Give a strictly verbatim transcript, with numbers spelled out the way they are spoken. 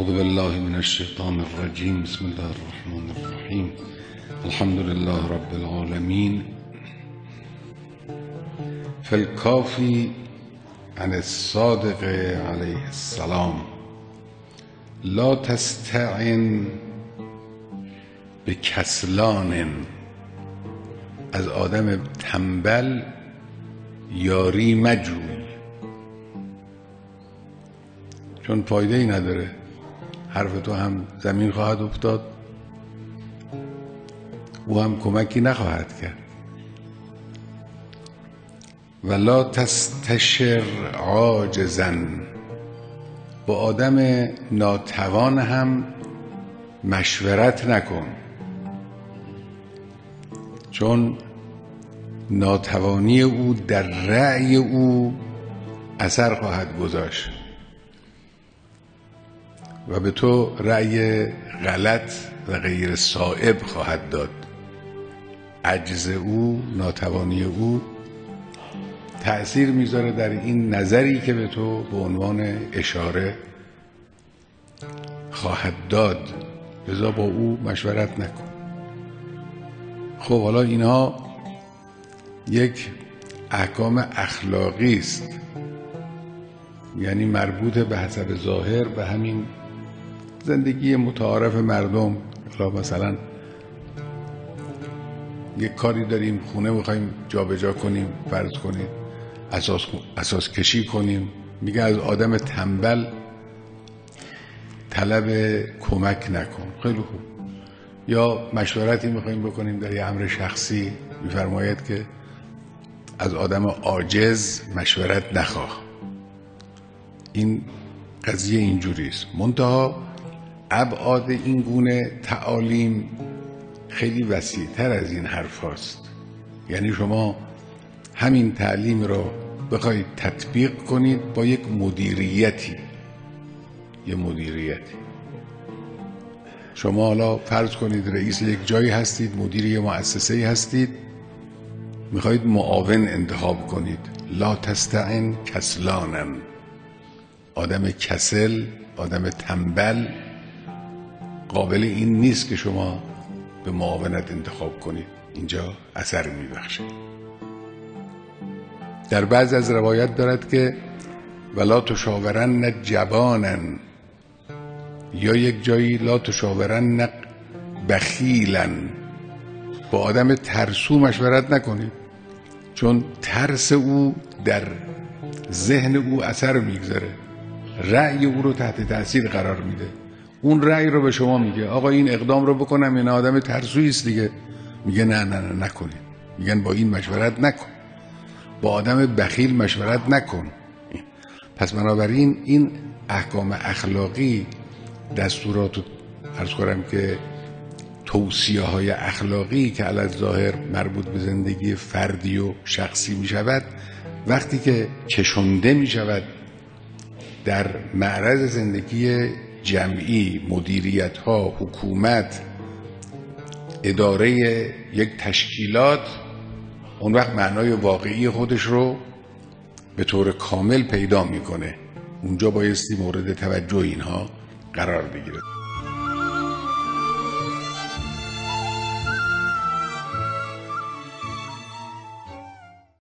اعوذ بالله من الشیطان الرجیم. بسم الله الرحمن الرحیم. الحمد لله رب العالمین. فی الکافی عن الصادق علیه السلام لا تستعن بکسلان. از آدم تنبل یاری مجوی، چون فایده ای نداره. حرف تو هم زمین خواهد افتاد، او هم کمکی نخواهد کرد. ولا تستشر عاجزا. با آدم ناتوان هم مشورت نکن، چون ناتوانی او در رأی او اثر خواهد گذاشت و به تو رأی غلط و غیر صائب خواهد داد. عجز او، ناتوانی او تأثیر میذاره در این نظری که به تو به عنوان اشاره خواهد داد، لذا با او مشورت نکن. خب حالا اینها یک احکام اخلاقی است، یعنی مربوط به حسب ظاهر به همین زندگی متعارف مردم. مثلا یک کاری داریم، خونه میخوایم جابجا کنیم، فرض کنید اساس اساس کشی کنیم، میگه از آدم تنبل طلب کمک نکن. خیلی خوب. یا مشورتی میخوایم بکنیم در یه امر شخصی، میفرماید که از آدم عاجز مشورت نخواه. این قضیه اینجوری است. منتها ابعاد این گونه تعالیم خیلی وسیع‌تر از این حرف هاست. یعنی شما همین تعلیم را بخواید تطبیق کنید با یک مدیریتی یه مدیریتی شما حالا فرض کنید رئیس یک جایی هستید، مدیر یک مؤسسه‌ای هستید، میخواید معاون انتخاب کنید. لا تستعن کسلانا. آدم کسل، آدم تنبل قابل این نیست که شما به معاونت انتخاب کنید. اینجا اثر میبخشه. در بعض از روایت دارد که ولا تشاورن جبانا، یا یک جایی لا تشاورن بخیلا. با آدم ترسو مشورت نکنید، چون ترس او در ذهن او اثر میگذاره، رأی او رو تحت تأثیر قرار میده. اون رأی رو به شما میگه آقا این اقدام رو بکنم، این آدم ترسویی است دیگه. میگه نه نه نه نکنید. میگن با این مشورت نکن، با آدم بخیل مشورت نکن. پس بنابراین این احکام اخلاقی، دستورات، عرض کنم که توصیه های اخلاقی که علی الظاهر مربوط به زندگی فردی و شخصی می شود، وقتی که کشنده می شود در معرض زندگی جمعی، مدیریت ها، حکومت، اداره یک تشکیلات، اون وقت معنای واقعی خودش رو به طور کامل پیدا میکنه. اونجا بایستی مورد توجه اینها قرار بگیره.